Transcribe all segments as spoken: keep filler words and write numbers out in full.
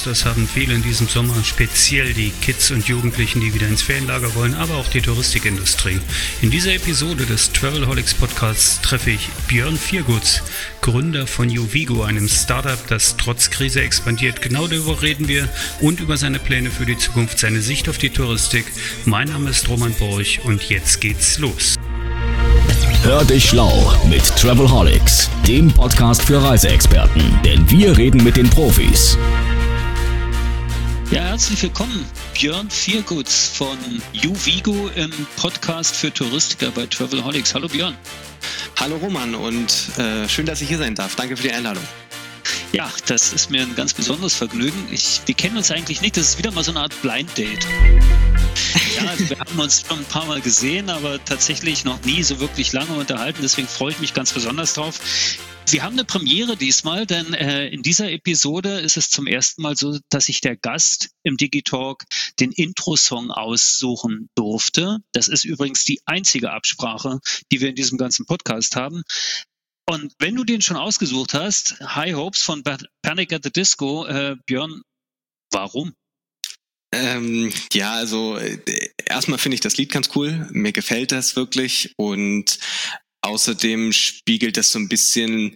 das haben viele in diesem Sommer, speziell die Kids und Jugendlichen, die wieder ins Ferienlager wollen, aber auch die Touristikindustrie. In dieser Episode des Travelholics Podcasts treffe ich Björn Vierguts, Gründer von Uvigo, einem Startup, das trotz Krise expandiert. Genau darüber reden wir und über seine Pläne für die Zukunft, seine Sicht auf die Touristik. Mein Name ist Roman Borch und jetzt geht's los. Hör dich schlau mit Travelholics, dem Podcast für Reiseexperten, denn wir reden mit den Profis. Ja, herzlich willkommen, Björn Vierguts von Uvigo im Podcast für Touristiker bei Travelholics. Hallo Björn. Hallo Roman und äh, schön, dass ich hier sein darf. Danke für die Einladung. Ja, das ist mir ein ganz besonderes Vergnügen. Ich, wir kennen uns eigentlich nicht, das ist wieder mal so eine Art Blind Date. Ja, also wir haben uns schon ein paar Mal gesehen, aber tatsächlich noch nie so wirklich lange unterhalten. Deswegen freue ich mich ganz besonders drauf. Wir haben eine Premiere diesmal, denn äh, in dieser Episode ist es zum ersten Mal so, dass sich der Gast im Digitalk den Intro-Song aussuchen durfte. Das ist übrigens die einzige Absprache, die wir in diesem ganzen Podcast haben. Und wenn du den schon ausgesucht hast, High Hopes von Panic at the Disco, äh, Björn, warum? Ähm, ja, also äh, erstmal finde ich das Lied ganz cool. Mir gefällt das wirklich und außerdem spiegelt das so ein bisschen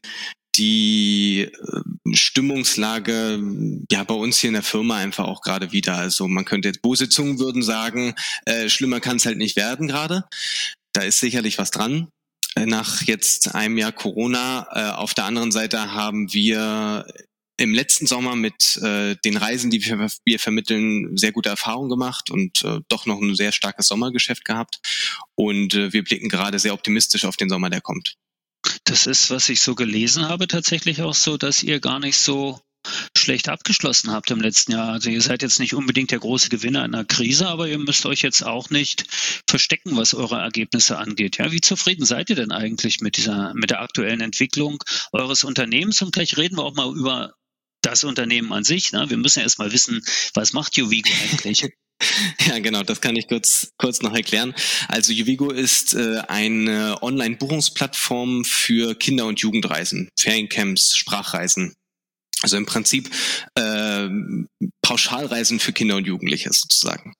die äh, Stimmungslage ja bei uns hier in der Firma einfach auch gerade wieder. Also man könnte jetzt, böse Zungen würden sagen, äh, schlimmer kann es halt nicht werden gerade. Da ist sicherlich was dran. Nach jetzt einem Jahr Corona. Äh, auf der anderen Seite haben wir im letzten Sommer mit äh, den Reisen, die wir, wir vermitteln, sehr gute Erfahrungen gemacht und äh, doch noch ein sehr starkes Sommergeschäft gehabt. Und äh, wir blicken gerade sehr optimistisch auf den Sommer, der kommt. Das ist, was ich so gelesen habe, tatsächlich auch so, dass ihr gar nicht so schlecht abgeschlossen habt im letzten Jahr. Also ihr seid jetzt nicht unbedingt der große Gewinner in einer Krise, aber ihr müsst euch jetzt auch nicht verstecken, was eure Ergebnisse angeht. Ja, wie zufrieden seid ihr denn eigentlich mit dieser, mit der aktuellen Entwicklung eures Unternehmens? Und gleich reden wir auch mal über das Unternehmen an sich. Ne? Wir müssen ja erst mal wissen, was macht Uvigo eigentlich? Ja, genau, das kann ich kurz kurz noch erklären. Also Uvigo ist äh, eine Online-Buchungsplattform für Kinder- und Jugendreisen, Feriencamps, Sprachreisen. Also im Prinzip äh, Pauschalreisen für Kinder und Jugendliche sozusagen.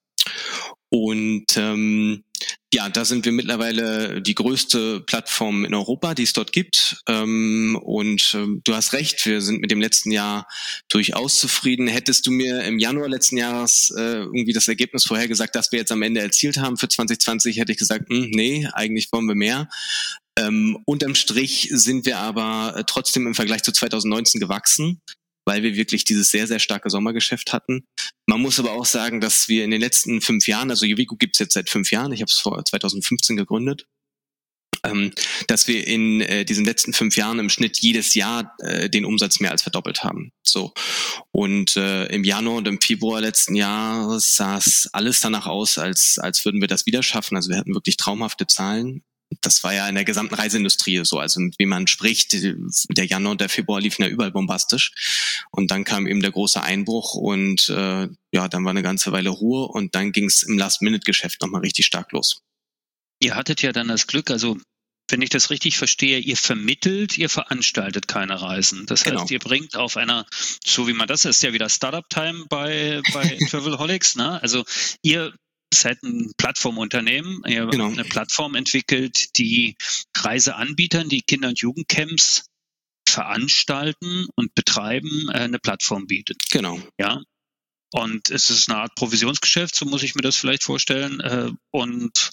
Und ähm, ja, da sind wir mittlerweile die größte Plattform in Europa, die es dort gibt. Ähm, und ähm, du hast recht, wir sind mit dem letzten Jahr durchaus zufrieden. Hättest du mir im Januar letzten Jahres äh, irgendwie das Ergebnis vorhergesagt, das wir jetzt am Ende erzielt haben für zwanzig zwanzig, hätte ich gesagt, hm, nee, eigentlich wollen wir mehr. Ähm, unterm Strich sind wir aber trotzdem im Vergleich zu zwanzig neunzehn gewachsen, weil wir wirklich dieses sehr, sehr starke Sommergeschäft hatten. Man muss aber auch sagen, dass wir in den letzten fünf Jahren, also Uvigo gibt es jetzt seit fünf Jahren, ich habe es vor zwanzig fünfzehn gegründet, ähm, dass wir in äh, diesen letzten fünf Jahren im Schnitt jedes Jahr äh, den Umsatz mehr als verdoppelt haben. So. Und äh, im Januar und im Februar letzten Jahres sah es alles danach aus, als, als würden wir das wieder schaffen. Also wir hatten wirklich traumhafte Zahlen. Das war ja in der gesamten Reiseindustrie so, also mit wem man spricht, der Januar und der Februar liefen ja überall bombastisch und dann kam eben der große Einbruch und äh, ja, dann war eine ganze Weile Ruhe und dann ging es im Last-Minute-Geschäft nochmal richtig stark los. Ihr hattet ja dann das Glück, also wenn ich das richtig verstehe, ihr vermittelt, ihr veranstaltet keine Reisen. Das heißt, genau. Ihr bringt auf einer, so wie man das ist, ja wieder Startup-Time bei, bei Travelholics, ne? Also ihr seid ein Plattformunternehmen. Ihr genau. habt eine Plattform entwickelt, die Reiseanbietern, die Kinder- und Jugendcamps veranstalten und betreiben, eine Plattform bietet. Genau. Ja. Und es ist eine Art Provisionsgeschäft, so muss ich mir das vielleicht vorstellen. Und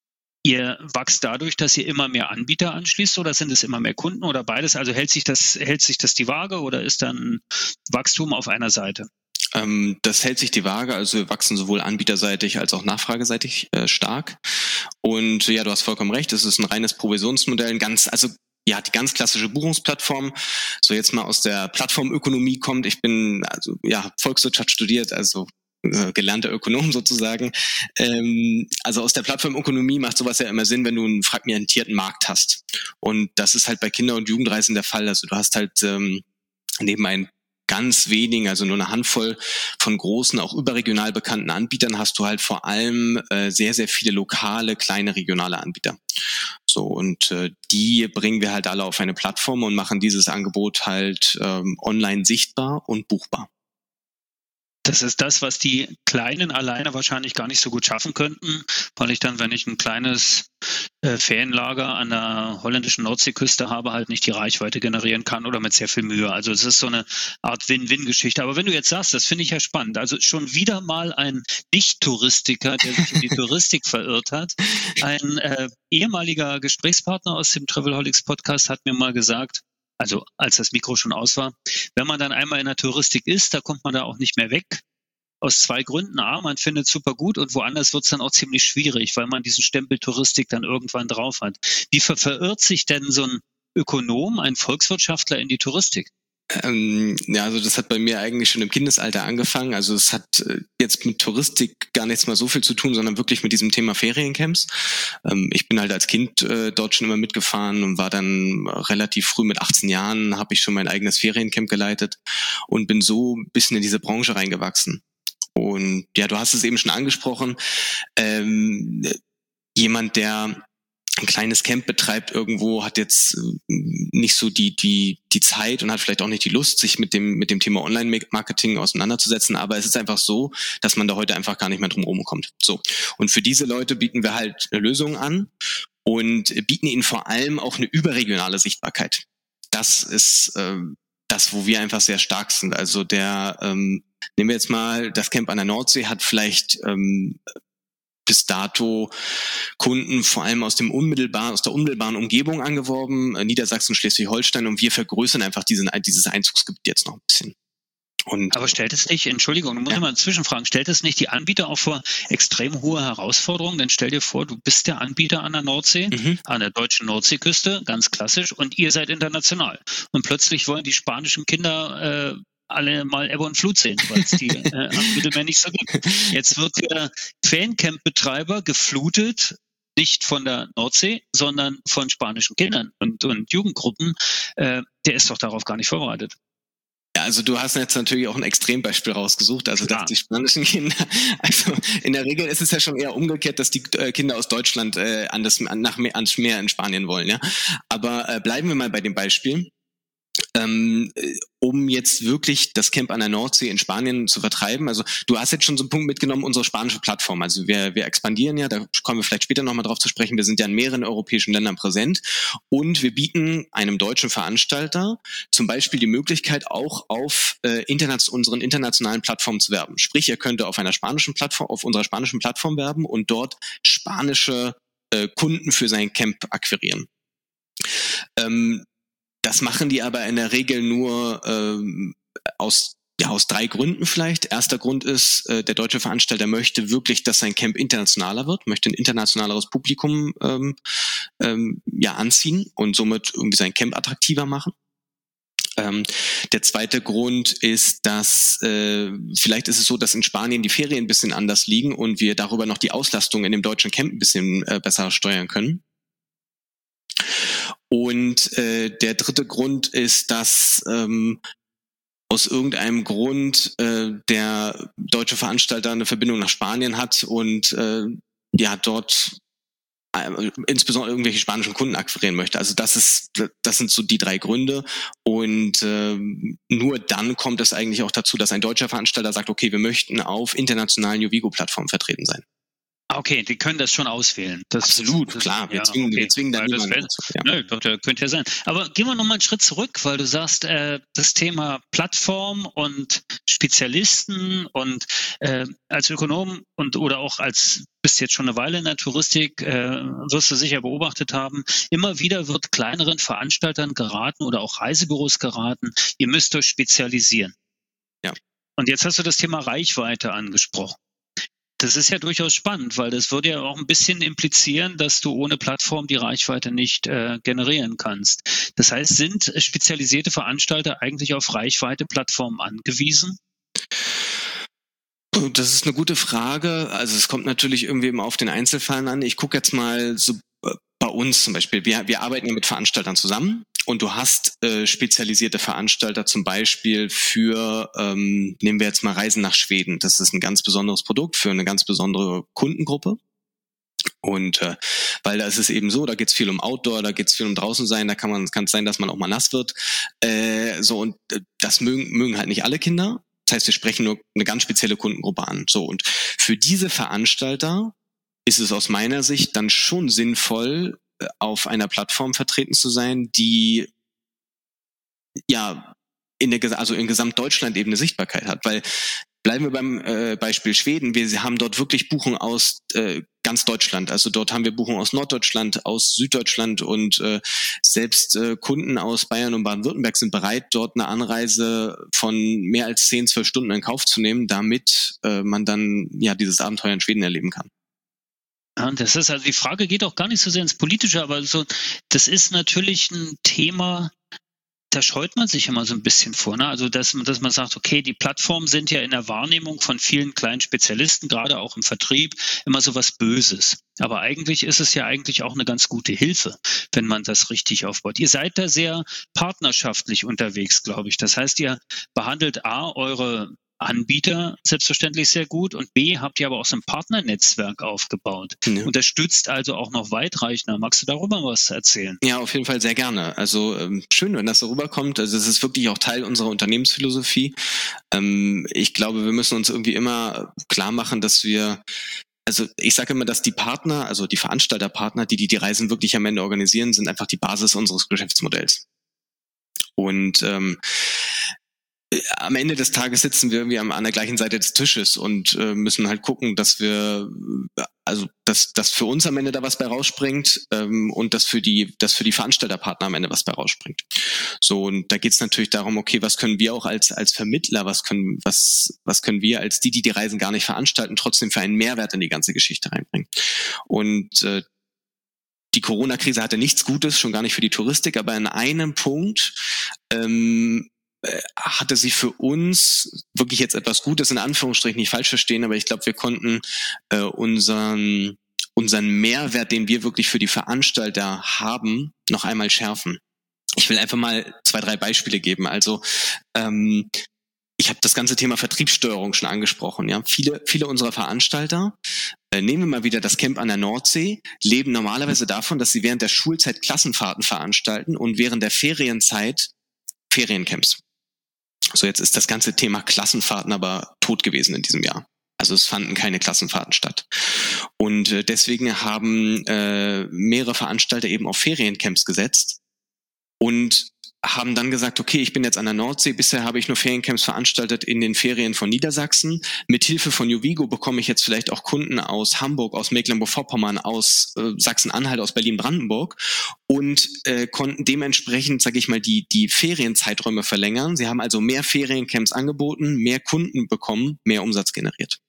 ihr wächst dadurch, dass ihr immer mehr Anbieter anschließt oder sind es immer mehr Kunden oder beides? Also hält sich das, hält sich das die Waage oder ist dann Wachstum auf einer Seite? Das hält sich die Waage, also wir wachsen sowohl anbieterseitig als auch nachfrageseitig äh, stark. Und ja, du hast vollkommen recht, es ist ein reines Provisionsmodell, ein ganz, also ja, die ganz klassische Buchungsplattform. So jetzt mal aus der Plattformökonomie kommt. Ich bin also ja Volkswirtschaft studiert, also äh, gelernter Ökonom sozusagen. Ähm, also aus der Plattformökonomie macht sowas ja immer Sinn, wenn du einen fragmentierten Markt hast. Und das ist halt bei Kinder- und Jugendreisen der Fall. Also du hast halt ähm, neben ein ganz wenigen, also nur eine Handvoll von großen, auch überregional bekannten Anbietern, hast du halt vor allem äh, sehr, sehr viele lokale, kleine, regionale Anbieter. So, und äh, die bringen wir halt alle auf eine Plattform und machen dieses Angebot halt ähm, online sichtbar und buchbar. Das ist das, was die Kleinen alleine wahrscheinlich gar nicht so gut schaffen könnten, weil ich dann, wenn ich ein kleines äh, Ferienlager an der holländischen Nordseeküste habe, halt nicht die Reichweite generieren kann oder mit sehr viel Mühe. Also es ist so eine Art Win-Win-Geschichte. Aber wenn du jetzt sagst, das finde ich ja spannend. Also schon wieder mal ein Nicht-Touristiker, der sich in die Touristik verirrt hat. Ein äh, ehemaliger Gesprächspartner aus dem Travelholics Podcast hat mir mal gesagt, also als das Mikro schon aus war, wenn man dann einmal in der Touristik ist, da kommt man da auch nicht mehr weg. Aus zwei Gründen. A, man findet es super gut und woanders wird es dann auch ziemlich schwierig, weil man diesen Stempel Touristik dann irgendwann drauf hat. Wie ver- verirrt sich denn so ein Ökonom, ein Volkswirtschaftler in die Touristik? Ähm, ja, also das hat bei mir eigentlich schon im Kindesalter angefangen. Also es hat äh, jetzt mit Touristik gar nichts mehr so viel zu tun, sondern wirklich mit diesem Thema Feriencamps. Ähm, ich bin halt als Kind äh, dort schon immer mitgefahren und war dann relativ früh mit achtzehn Jahren, habe ich schon mein eigenes Feriencamp geleitet und bin so ein bisschen in diese Branche reingewachsen. Und ja, du hast es eben schon angesprochen, ähm, jemand, der ein kleines Camp betreibt irgendwo, hat jetzt nicht so die die die Zeit und hat vielleicht auch nicht die Lust, sich mit dem mit dem Thema Online-Marketing auseinanderzusetzen. Aber es ist einfach so, dass man da heute einfach gar nicht mehr drum rumkommt. So, und für diese Leute bieten wir halt Lösungen an und bieten ihnen vor allem auch eine überregionale Sichtbarkeit. Das ist äh, das, wo wir einfach sehr stark sind. Also der ähm, nehmen wir jetzt mal das Camp an der Nordsee, hat vielleicht ähm, bis dato Kunden vor allem aus dem unmittelbaren, aus der unmittelbaren Umgebung angeworben, äh, Niedersachsen, Schleswig-Holstein, und wir vergrößern einfach diesen, dieses Einzugsgebiet jetzt noch ein bisschen. Und, aber stellt es nicht, Entschuldigung, du musst ja mal zwischenfragen, stellt es nicht die Anbieter auch vor extrem hohe Herausforderungen? Denn stell dir vor, du bist der Anbieter an der Nordsee, mhm. an der deutschen Nordseeküste, ganz klassisch, und ihr seid international. Und plötzlich wollen die spanischen Kinder äh, alle mal Ebbe und Flut sehen, weil es die äh, am Mittelmeer nicht so gibt. Jetzt wird der Feriencamp-Betreiber geflutet, nicht von der Nordsee, sondern von spanischen Kindern und, und Jugendgruppen. Äh, der ist doch darauf gar nicht vorbereitet. Ja, also du hast jetzt natürlich auch ein Extrembeispiel rausgesucht, also dass die spanischen Kinder, also in der Regel ist es ja schon eher umgekehrt, dass die äh, Kinder aus Deutschland äh, an das, an, nach, ans Meer in Spanien wollen, ja. Aber äh, bleiben wir mal bei dem Beispiel. Ähm, um jetzt wirklich das Camp an der Nordsee in Spanien zu vertreiben. Also du hast jetzt schon so einen Punkt mitgenommen, unsere spanische Plattform. Also wir, wir expandieren ja, da kommen wir vielleicht später nochmal drauf zu sprechen. Wir sind ja in mehreren europäischen Ländern präsent und wir bieten einem deutschen Veranstalter zum Beispiel die Möglichkeit, auch auf äh, interna- unseren internationalen Plattformen zu werben. Sprich, er könnte auf einer spanischen Plattform, auf unserer spanischen Plattform werben und dort spanische äh, Kunden für sein Camp akquirieren. Ähm, Das machen die aber in der Regel nur ähm, aus ja aus drei Gründen vielleicht. Erster Grund ist, äh, der deutsche Veranstalter möchte wirklich, dass sein Camp internationaler wird, möchte ein internationaleres Publikum ähm, ähm, ja anziehen und somit irgendwie sein Camp attraktiver machen. Ähm, der zweite Grund ist, dass äh, vielleicht ist es so, dass in Spanien die Ferien ein bisschen anders liegen und wir darüber noch die Auslastung in dem deutschen Camp ein bisschen äh, besser steuern können. Und äh, der dritte Grund ist, dass ähm, aus irgendeinem Grund äh, der deutsche Veranstalter eine Verbindung nach Spanien hat und äh, ja dort äh, insbesondere irgendwelche spanischen Kunden akquirieren möchte. Also das ist, das sind so die drei Gründe. Und äh, nur dann kommt es eigentlich auch dazu, dass ein deutscher Veranstalter sagt, okay, wir möchten auf internationalen Juvigo-Plattformen vertreten sein. Okay, die können das schon auswählen. Das, Absolut, das, klar. Wir ja, zwingen, okay. wir zwingen da niemanden wär, dazu. Ja. Nö, doch, das könnte ja sein. Aber gehen wir nochmal einen Schritt zurück, weil du sagst, äh, das Thema Plattform und Spezialisten und äh, als Ökonom und oder auch als, bist jetzt schon eine Weile in der Touristik, äh, wirst du sicher beobachtet haben, immer wieder wird kleineren Veranstaltern geraten oder auch Reisebüros geraten, ihr müsst euch spezialisieren. Ja. Und jetzt hast du das Thema Reichweite angesprochen. Das ist ja durchaus spannend, weil das würde ja auch ein bisschen implizieren, dass du ohne Plattform die Reichweite nicht äh, generieren kannst. Das heißt, sind spezialisierte Veranstalter eigentlich auf Reichweite-Plattformen angewiesen? Das ist eine gute Frage. Also es kommt natürlich irgendwie immer auf den Einzelfall an. Ich gucke jetzt mal so bei uns zum Beispiel. Wir, wir arbeiten ja mit Veranstaltern zusammen. Und du hast äh, spezialisierte Veranstalter zum Beispiel für, ähm, nehmen wir jetzt mal Reisen nach Schweden. Das ist ein ganz besonderes Produkt für eine ganz besondere Kundengruppe. Und äh, weil da ist es eben so, da geht es viel um Outdoor, da geht es viel um draußen sein, da kann man, kann es sein, dass man auch mal nass wird. Äh, so und äh, das mögen, mögen halt nicht alle Kinder. Das heißt, wir sprechen nur eine ganz spezielle Kundengruppe an. So, und für diese Veranstalter ist es aus meiner Sicht dann schon sinnvoll, auf einer Plattform vertreten zu sein, die ja in der, also in Gesamtdeutschland eben eine Sichtbarkeit hat, weil bleiben wir beim äh, Beispiel Schweden. Wir haben dort wirklich Buchungen aus äh, ganz Deutschland. Also dort haben wir Buchungen aus Norddeutschland, aus Süddeutschland und äh, selbst äh, Kunden aus Bayern und Baden-Württemberg sind bereit, dort eine Anreise von mehr als zehn, zwölf Stunden in Kauf zu nehmen, damit äh, man dann ja dieses Abenteuer in Schweden erleben kann. Ja, das ist also die Frage geht auch gar nicht so sehr ins Politische, aber so das ist natürlich ein Thema. Da scheut man sich immer so ein bisschen vor, ne? Also dass, dass man sagt, okay, die Plattformen sind ja in der Wahrnehmung von vielen kleinen Spezialisten, gerade auch im Vertrieb, immer so was Böses. Aber eigentlich ist es ja eigentlich auch eine ganz gute Hilfe, wenn man das richtig aufbaut. Ihr seid da sehr partnerschaftlich unterwegs, glaube ich. Das heißt, ihr behandelt A, eure Anbieter selbstverständlich sehr gut und B, habt ihr aber auch so ein Partnernetzwerk aufgebaut. Ja. Unterstützt also auch noch weitreichender. Magst du darüber was erzählen? Ja, auf jeden Fall sehr gerne. Also ähm, schön, wenn das so rüberkommt. Also es ist wirklich auch Teil unserer Unternehmensphilosophie. Ähm, ich glaube, wir müssen uns irgendwie immer klar machen, dass wir Also ich sage immer, dass die Partner, also die Veranstalterpartner, die, die die Reisen wirklich am Ende organisieren, sind einfach die Basis unseres Geschäftsmodells. Und ähm, am Ende des Tages sitzen wir irgendwie an der gleichen Seite des Tisches und äh, müssen halt gucken, dass wir, also dass, dass für uns am Ende da was bei rausspringt ähm, und dass für die, dass für die Veranstalterpartner am Ende was bei rausspringt. So, und da geht es natürlich darum, okay, was können wir auch als als Vermittler, was können was was können wir als die, die die Reisen gar nicht veranstalten, trotzdem für einen Mehrwert in die ganze Geschichte reinbringen. Und äh, die Corona-Krise hatte nichts Gutes, schon gar nicht für die Touristik, aber in einem Punkt ähm, hatte sie für uns wirklich jetzt etwas Gutes, in Anführungsstrichen, nicht falsch verstehen, aber ich glaube, wir konnten äh, unseren unseren Mehrwert, den wir wirklich für die Veranstalter haben, noch einmal schärfen. Ich will einfach mal zwei, drei Beispiele geben. Also ähm, ich habe das ganze Thema Vertriebssteuerung schon angesprochen. Ja, viele viele unserer Veranstalter, äh, nehmen wir mal wieder das Camp an der Nordsee, leben normalerweise davon, dass sie während der Schulzeit Klassenfahrten veranstalten und während der Ferienzeit Feriencamps. So, jetzt ist das ganze Thema Klassenfahrten aber tot gewesen in diesem Jahr. Also es fanden keine Klassenfahrten statt. Und äh, deswegen haben äh, mehrere Veranstalter eben auf Feriencamps gesetzt und haben dann gesagt, okay, ich bin jetzt an der Nordsee, bisher habe ich nur Feriencamps veranstaltet in den Ferien von Niedersachsen. Mit Hilfe von Juvigo bekomme ich jetzt vielleicht auch Kunden aus Hamburg, aus Mecklenburg-Vorpommern, aus äh, Sachsen-Anhalt, aus Berlin-Brandenburg und äh, konnten dementsprechend, sage ich mal, die die Ferienzeiträume verlängern. Sie haben also mehr Feriencamps angeboten, mehr Kunden bekommen, mehr Umsatz generiert.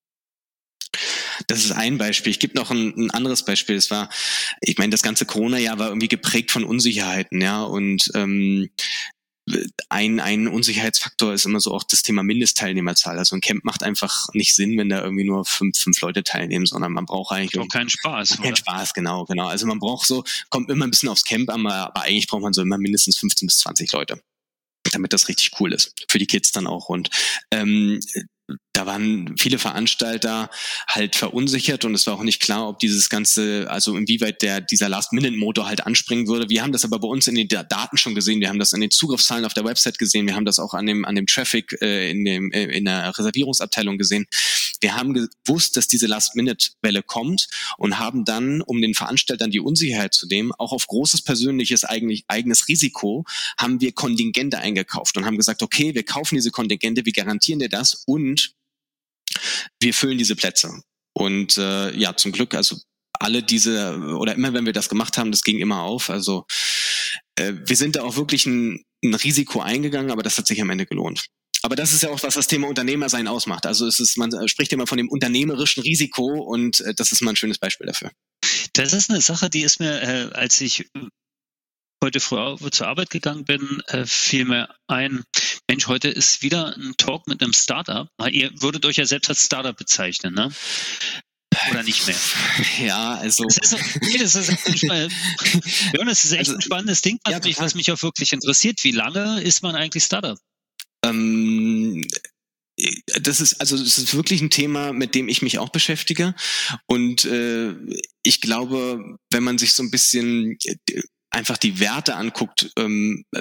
Das ist ein Beispiel. Ich gebe noch ein, ein anderes Beispiel. Es war, ich meine, das ganze Corona-Jahr war irgendwie geprägt von Unsicherheiten, ja, und ähm, ein ein Unsicherheitsfaktor ist immer so auch das Thema Mindestteilnehmerzahl. Also ein Camp macht einfach nicht Sinn, wenn da irgendwie nur fünf fünf Leute teilnehmen, sondern man braucht eigentlich auch keinen Spaß. Keinen Spaß, genau, genau. Also man braucht so, kommt immer ein bisschen aufs Camp an, aber eigentlich braucht man so immer mindestens fünfzehn bis zwanzig Leute, damit das richtig cool ist. Für die Kids dann auch. Und ähm, da waren viele Veranstalter halt verunsichert und es war auch nicht klar, ob dieses Ganze, also inwieweit der dieser Last-Minute-Motor halt anspringen würde. Wir haben das aber bei uns in den Daten schon gesehen, wir haben das an den Zugriffszahlen auf der Website gesehen, wir haben das auch an dem an dem Traffic äh, in dem äh, in der Reservierungsabteilung gesehen. Wir haben gewusst, dass diese Last-Minute-Welle kommt und haben dann, um den Veranstaltern die Unsicherheit zu nehmen, auch auf großes persönliches eigentlich eigenes Risiko, haben wir Kontingente eingekauft und haben gesagt, okay, wir kaufen diese Kontingente, wir garantieren dir das und wir füllen diese Plätze. Und äh, ja, zum Glück, also alle diese, oder immer wenn wir das gemacht haben, das ging immer auf. Also äh, wir sind da auch wirklich ein, ein Risiko eingegangen, aber das hat sich am Ende gelohnt. Aber das ist ja auch, was das Thema Unternehmersein ausmacht. Also es ist, man spricht immer von dem unternehmerischen Risiko und äh, das ist mal ein schönes Beispiel dafür. Das ist eine Sache, die ist mir, äh, als ich heute früh zur Arbeit gegangen bin, äh, fiel mir ein, Mensch, heute ist wieder ein Talk mit einem Startup. Ihr würdet euch ja selbst als Startup bezeichnen, ne? Oder nicht mehr? Ja, also... Das ist, nee, das ist nicht mal... Ja, das ist echt also, ein spannendes Ding, was, ja, mich, was mich auch wirklich interessiert. Wie lange ist man eigentlich Startup? Ähm... Das ist also das ist wirklich ein Thema, mit dem ich mich auch beschäftige. Und äh, ich glaube, wenn man sich so ein bisschen einfach die Werte anguckt, ähm,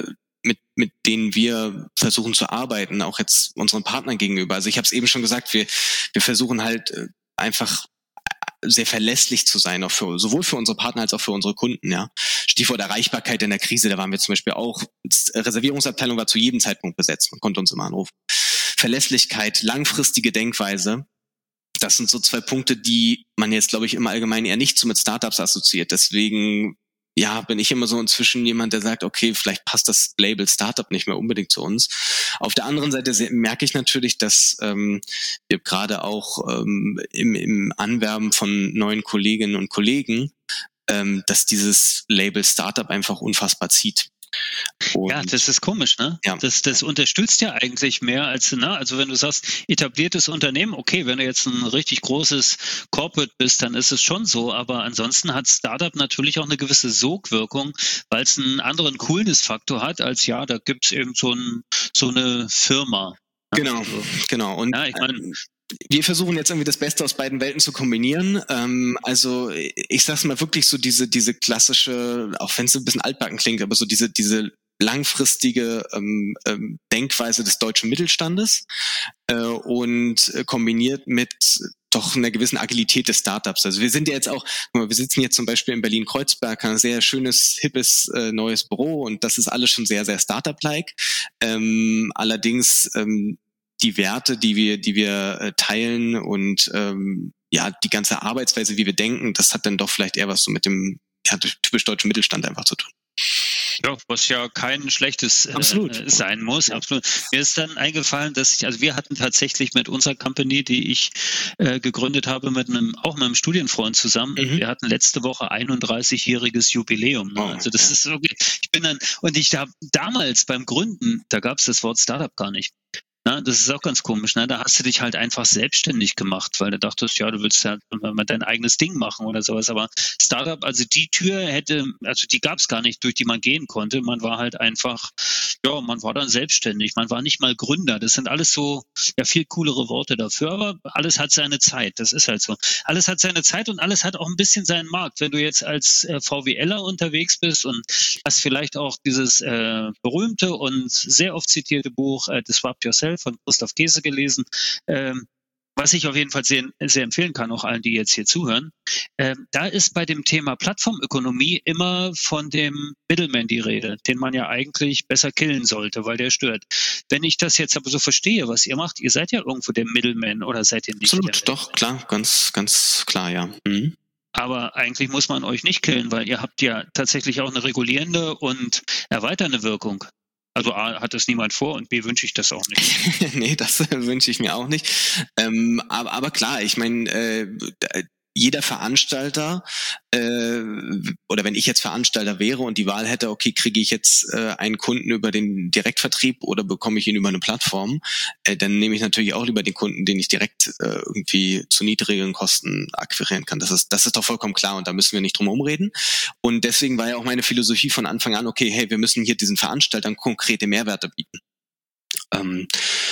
mit mit denen wir versuchen zu arbeiten, auch jetzt unseren Partnern gegenüber. Also ich habe es eben schon gesagt, wir wir versuchen halt einfach sehr verlässlich zu sein, auch für, sowohl für unsere Partner als auch für unsere Kunden. Ja, Stichwort Erreichbarkeit in der Krise, da waren wir zum Beispiel auch, Reservierungsabteilung war zu jedem Zeitpunkt besetzt, man konnte uns immer anrufen. Verlässlichkeit, langfristige Denkweise, das sind so zwei Punkte, die man jetzt, glaube ich, im Allgemeinen eher nicht so mit Startups assoziiert. Deswegen, ja, bin ich immer so inzwischen jemand, der sagt, okay, vielleicht passt das Label Startup nicht mehr unbedingt zu uns. Auf der anderen Seite merke ich natürlich, dass ähm, wir gerade auch ähm, im, im Anwerben von neuen Kolleginnen und Kollegen, ähm, dass dieses Label Startup einfach unfassbar zieht. Und ja, das ist komisch, ne? Ja. Das, das unterstützt ja eigentlich mehr als, ne? Also wenn du sagst, etabliertes Unternehmen, okay, wenn du jetzt ein richtig großes Corporate bist, dann ist es schon so, aber ansonsten hat Startup natürlich auch eine gewisse Sogwirkung, weil es einen anderen Coolness-Faktor hat, als ja, da gibt's eben so, ein, so eine Firma. Genau, also, genau. Und ja, ich meine, wir versuchen jetzt irgendwie das Beste aus beiden Welten zu kombinieren. Ähm, also ich sag's mal wirklich so diese diese klassische, auch wenn es ein bisschen altbacken klingt, aber so diese diese langfristige ähm, ähm, Denkweise des deutschen Mittelstandes äh, und äh, kombiniert mit doch einer gewissen Agilität des Startups. Also wir sind ja jetzt auch, wir sitzen jetzt zum Beispiel in Berlin-Kreuzberg, ein sehr schönes, hippes, äh, neues Büro und das ist alles schon sehr, sehr Startup-like. Ähm, allerdings ähm, die Werte, die wir, die wir äh, teilen und ähm, ja die ganze Arbeitsweise, wie wir denken, das hat dann doch vielleicht eher was so mit dem ja, typisch deutschen Mittelstand einfach zu tun. Ja, was ja kein schlechtes äh, sein muss. Ja. Absolut. Mir ist dann eingefallen, dass ich, also wir hatten tatsächlich mit unserer Company, die ich äh, gegründet habe, mit einem, auch mit einem Studienfreund zusammen. Mhm. Wir hatten letzte Woche einunddreißigjähriges Jubiläum. Ne? Oh, also das ja. ist so, ich bin dann, und ich habe damals beim Gründen, da gab es das Wort Startup gar nicht. Na, das ist auch ganz komisch, ne? Da hast du dich halt einfach selbstständig gemacht, weil du dachtest, ja, du willst halt mal dein eigenes Ding machen oder sowas. Aber Startup, also die Tür hätte, also die gab es gar nicht, durch die man gehen konnte. Man war halt einfach, ja, man war dann selbstständig. Man war nicht mal Gründer. Das sind alles so, ja, viel coolere Worte dafür. Aber alles hat seine Zeit. Das ist halt so. Alles hat seine Zeit und alles hat auch ein bisschen seinen Markt. Wenn du jetzt als äh, VWLer unterwegs bist und hast vielleicht auch dieses äh, berühmte und sehr oft zitierte Buch äh, Disrupt Yourself von Gustav Käse gelesen, ähm, was ich auf jeden Fall sehr, sehr empfehlen kann, auch allen, die jetzt hier zuhören. Ähm, da ist bei dem Thema Plattformökonomie immer von dem Middleman die Rede, den man ja eigentlich besser killen sollte, weil der stört. Wenn ich das jetzt aber so verstehe, was ihr macht, ihr seid ja irgendwo der Middleman oder seid ihr nicht? Absolut, doch, klar, ganz, ganz klar, ja. Mhm. Aber eigentlich muss man euch nicht killen, weil ihr habt ja tatsächlich auch eine regulierende und erweiternde Wirkung. Also A, hat das niemand vor und B, wünsche ich das auch nicht. Nee, das wünsche ich mir auch nicht. Ähm, aber, aber klar, ich meine, äh, jeder Veranstalter äh, oder wenn ich jetzt Veranstalter wäre und die Wahl hätte, okay, kriege ich jetzt äh, einen Kunden über den Direktvertrieb oder bekomme ich ihn über eine Plattform, äh, dann nehme ich natürlich auch lieber den Kunden, den ich direkt äh, irgendwie zu niedrigen Kosten akquirieren kann. Das ist, das ist doch vollkommen klar und da müssen wir nicht drum herum reden. Und deswegen war ja auch meine Philosophie von Anfang an, okay, hey, wir müssen hier diesen Veranstaltern konkrete Mehrwerte bieten. Ähm,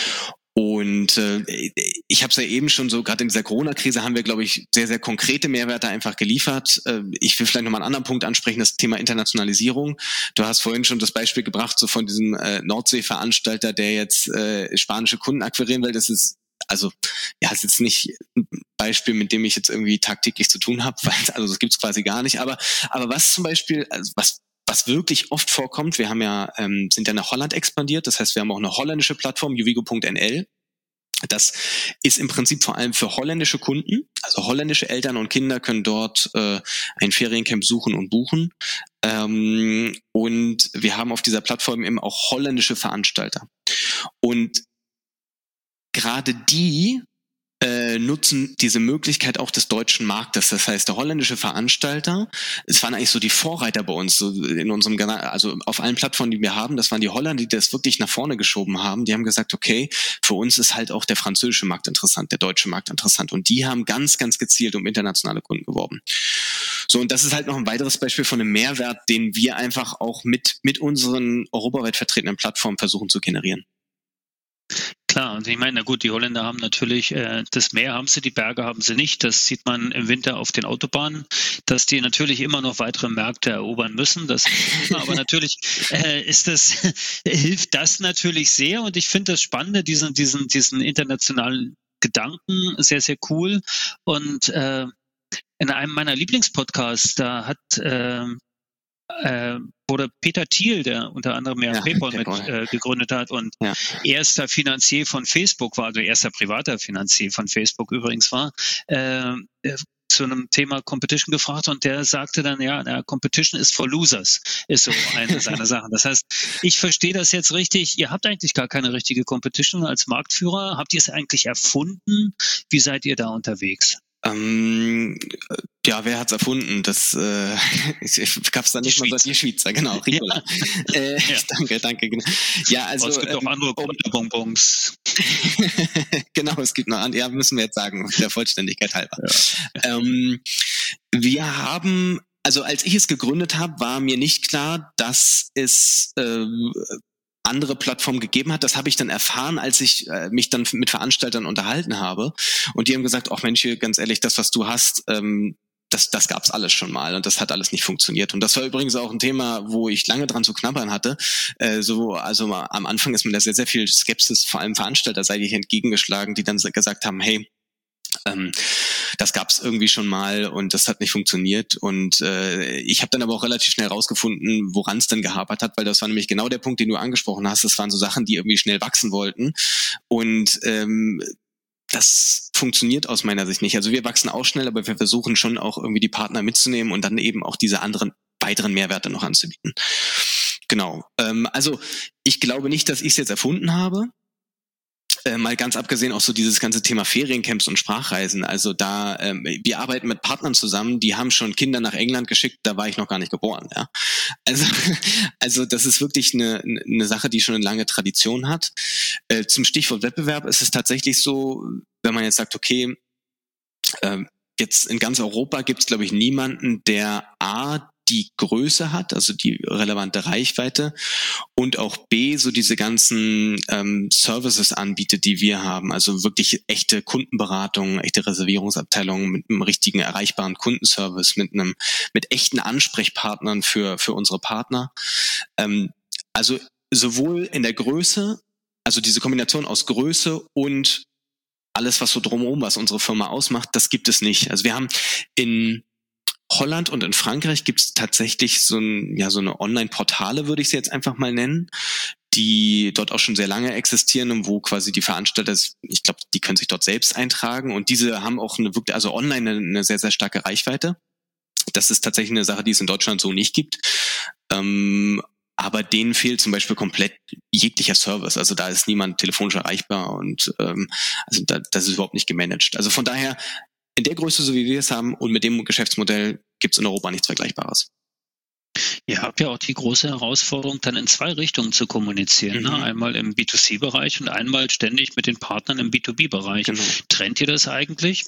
Und äh, ich habe es ja eben schon so, gerade in dieser Corona-Krise haben wir, glaube ich, sehr, sehr konkrete Mehrwerte einfach geliefert. Äh, ich will vielleicht nochmal einen anderen Punkt ansprechen, das Thema Internationalisierung. Du hast vorhin schon das Beispiel gebracht, so von diesem äh, Nordsee-Veranstalter, der jetzt äh, spanische Kunden akquirieren will. Das ist also ja, ist jetzt nicht ein Beispiel, mit dem ich jetzt irgendwie tagtäglich zu tun habe, weil also das gibt's quasi gar nicht. Aber aber was zum Beispiel, also was Was wirklich oft vorkommt, wir haben ja ähm, sind ja nach Holland expandiert, das heißt, wir haben auch eine holländische Plattform, juvigo punkt n l. Das ist im Prinzip vor allem für holländische Kunden, also holländische Eltern und Kinder können dort äh, ein Feriencamp suchen und buchen. Ähm, und wir haben auf dieser Plattform eben auch holländische Veranstalter. Und gerade die Äh, nutzen diese Möglichkeit auch des deutschen Marktes. Das heißt, der holländische Veranstalter, es waren eigentlich so die Vorreiter bei uns, so in unserem, also auf allen Plattformen, die wir haben, das waren die Holländer, die das wirklich nach vorne geschoben haben. Die haben gesagt, okay, für uns ist halt auch der französische Markt interessant, der deutsche Markt interessant. Und die haben ganz, ganz gezielt um internationale Kunden geworben. So, und das ist halt noch ein weiteres Beispiel von einem Mehrwert, den wir einfach auch mit, mit unseren europaweit vertretenen Plattformen versuchen zu generieren. Klar, und ich meine, na gut, die Holländer haben natürlich, äh, das Meer haben sie, die Berge haben sie nicht. Das sieht man im Winter auf den Autobahnen, dass die natürlich immer noch weitere Märkte erobern müssen. Das aber natürlich äh, ist das, hilft das natürlich sehr. Und ich finde das Spannende, diesen, diesen, diesen internationalen Gedanken sehr, sehr cool. Und äh, in einem meiner Lieblingspodcasts, da hat äh, äh, wurde Peter Thiel, der unter anderem ja, ja PayPal mit äh, gegründet hat und ja. erster Finanzier von Facebook war, also erster privater Finanzier von Facebook übrigens war, äh, zu einem Thema Competition gefragt und der sagte dann, ja, na, Competition is for losers, ist so eine seiner Sachen. Das heißt, ich verstehe das jetzt richtig, ihr habt eigentlich gar keine richtige Competition als Marktführer, habt ihr es eigentlich erfunden? Wie seid ihr da unterwegs? Ähm, ja, wer hat's erfunden? Das äh, ich, ich gab's da nicht die mal so die Schweizer, genau, Ricola. Ja. Äh, ja. Danke, danke. Genau. Ja, also es gibt ähm, auch andere Bonbons. Genau, es gibt noch andere. Ja, müssen wir jetzt sagen, der Vollständigkeit halber. Ja. Ähm, wir haben, also als ich es gegründet habe, war mir nicht klar, dass es äh, andere Plattformen gegeben hat. Das habe ich dann erfahren, als ich äh, mich dann mit Veranstaltern unterhalten habe. Und die haben gesagt, ach Mensch, ganz ehrlich, das, was du hast, ähm, das, das gab's alles schon mal und das hat alles nicht funktioniert. Und das war übrigens auch ein Thema, wo ich lange dran zu knabbern hatte. Äh, so, also mal, am Anfang ist mir da sehr, sehr viel Skepsis, vor allem veranstalterseitig entgegengeschlagen, die dann gesagt haben, hey, Ähm, das gab es irgendwie schon mal und das hat nicht funktioniert und äh, ich habe dann aber auch relativ schnell rausgefunden, woran es denn gehapert hat, weil das war nämlich genau der Punkt, den du angesprochen hast. Das waren so Sachen, die irgendwie schnell wachsen wollten und ähm, das funktioniert aus meiner Sicht nicht. Also wir wachsen auch schnell, aber wir versuchen schon auch irgendwie die Partner mitzunehmen und dann eben auch diese anderen weiteren Mehrwerte noch anzubieten. Genau. Ähm, also ich glaube nicht, dass ich es jetzt erfunden habe. Äh, mal ganz abgesehen auch so dieses ganze Thema Feriencamps und Sprachreisen. Also da, ähm, wir arbeiten mit Partnern zusammen, die haben schon Kinder nach England geschickt, da war ich noch gar nicht geboren. Ja. Also, also das ist wirklich eine, eine Sache, die schon eine lange Tradition hat. Äh, zum Stichwort Wettbewerb ist es tatsächlich so, wenn man jetzt sagt, okay, äh, jetzt in ganz Europa gibt es, glaube ich, niemanden, der A, die Größe hat, also die relevante Reichweite und auch B, so diese ganzen ähm, Services anbietet, die wir haben, also wirklich echte Kundenberatung, echte Reservierungsabteilungen mit einem richtigen erreichbaren Kundenservice, mit einem mit echten Ansprechpartnern für für unsere Partner. Ähm, also sowohl in der Größe, also diese Kombination aus Größe und alles, was so drumherum, was unsere Firma ausmacht, das gibt es nicht. Also wir haben in Holland und in Frankreich gibt es tatsächlich so ein, ja, so eine Online-Portale, würde ich sie jetzt einfach mal nennen, die dort auch schon sehr lange existieren und wo quasi die Veranstalter, ich glaube, die können sich dort selbst eintragen und diese haben auch eine wirklich, also online eine, eine sehr, sehr starke Reichweite. Das ist tatsächlich eine Sache, die es in Deutschland so nicht gibt. Ähm, aber denen fehlt zum Beispiel komplett jeglicher Service. Also da ist niemand telefonisch erreichbar und ähm, also da, das ist überhaupt nicht gemanagt. Also von daher, in der Größe, so wie wir es haben und mit dem Geschäftsmodell gibt es in Europa nichts Vergleichbares. Ihr habt ja auch die große Herausforderung, dann in zwei Richtungen zu kommunizieren. Mhm. Ne? Einmal im B zwei C Bereich und einmal ständig mit den Partnern im B zwei B Bereich. Genau. Trennt ihr das eigentlich?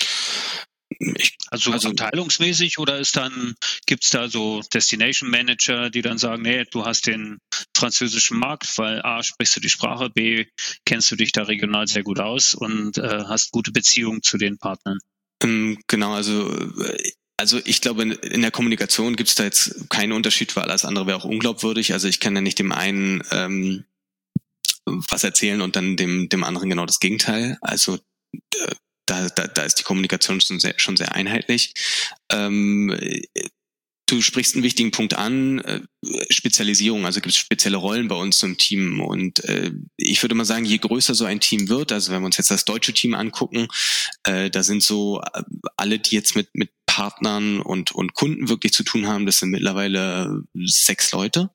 Ich, also, also abteilungsmäßig oder ist dann, gibt's da so Destination Manager, die dann sagen, nee, du hast den französischen Markt, weil A, sprichst du die Sprache, B, kennst du dich da regional sehr gut aus und äh, hast gute Beziehungen zu den Partnern? Ähm, genau, also also ich glaube, in der Kommunikation gibt's da jetzt keinen Unterschied, weil alles andere wäre auch unglaubwürdig. Also ich kann ja nicht dem einen ähm, was erzählen und dann dem dem anderen genau das Gegenteil. Also äh, Da, da, da ist die Kommunikation schon sehr, schon sehr einheitlich. Ähm, du sprichst einen wichtigen Punkt an, äh, Spezialisierung, also gibt es spezielle Rollen bei uns im Team und äh, ich würde mal sagen, je größer so ein Team wird, also wenn wir uns jetzt das deutsche Team angucken, äh, da sind so äh, alle, die jetzt mit mit Partnern und und Kunden wirklich zu tun haben, das sind mittlerweile sechs Leute.